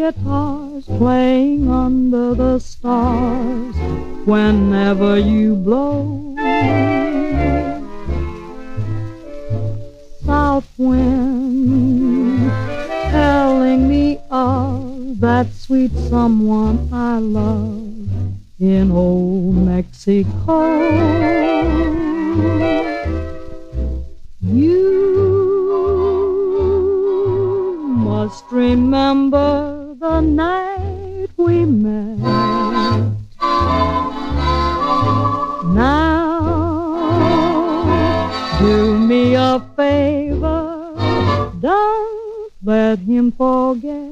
guitars playing under the stars whenever you blow. South wind telling me of that sweet someone I love in old Mexico. You must remember the night we met. Now, do me a favor, don't let him forget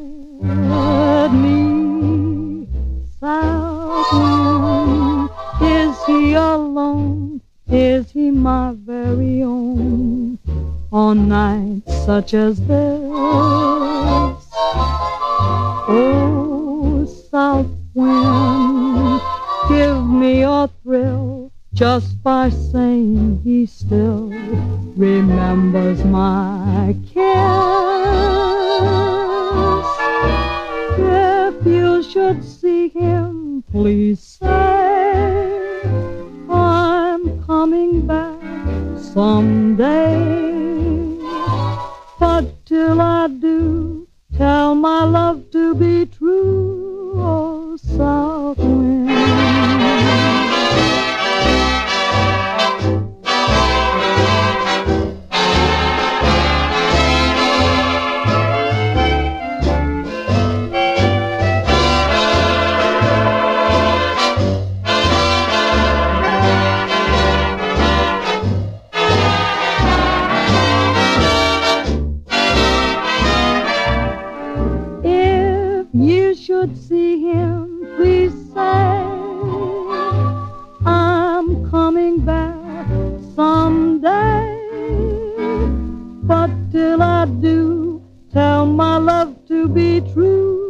me. South wind, is he alone? Is he my very own? On nights such as this, oh, south wind, give me a thrill just by saying he still remembers my kiss. If you should see him, please say I'm coming back someday. But till I do, tell my love to be true, oh, south wind. You should see him, please say I'm coming back someday. But till I do, tell my love to be true.